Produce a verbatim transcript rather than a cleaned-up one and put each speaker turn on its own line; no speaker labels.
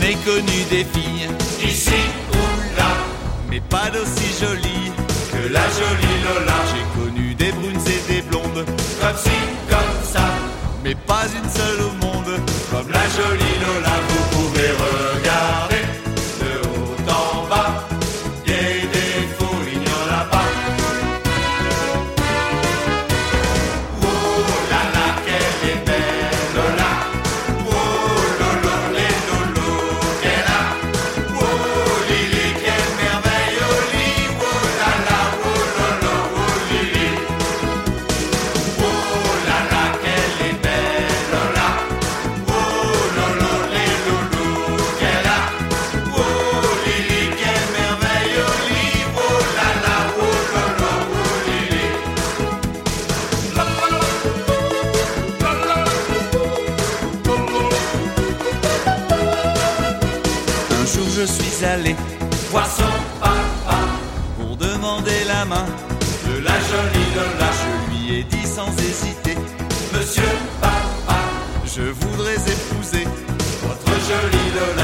ai connu des filles,
ici ou là,
mais pas d'aussi jolies
que la jolie Lola.
J'ai connu des brunes et des blondes,
Comme ci, comme ça,
mais pas une seule au monde.
comme la jolie Lola. Vous pouvez regarder de haut en bas, des défauts il n'y en a pas. Oh là là, qu'elle est belle Lola. Oh lolo, les lolos qu'elle a. Oh Lili, quelle merveille au lit. Oh là là, oh lolo, oh Lili. Oh là là, qu'elle est belle Lola. Oh lolo, les lolos qu'elle a. Oh Lili, quelle merveille au lit. Oh là là, oh lolo, oh Lili. La la la, la la la.
Un jour je suis allé
Voir son papa
pour demander la main.
de la jolie Lola.
Je lui ai dit sans hésiter,
Monsieur papa,
je voudrais épouser
votre jolie Lola.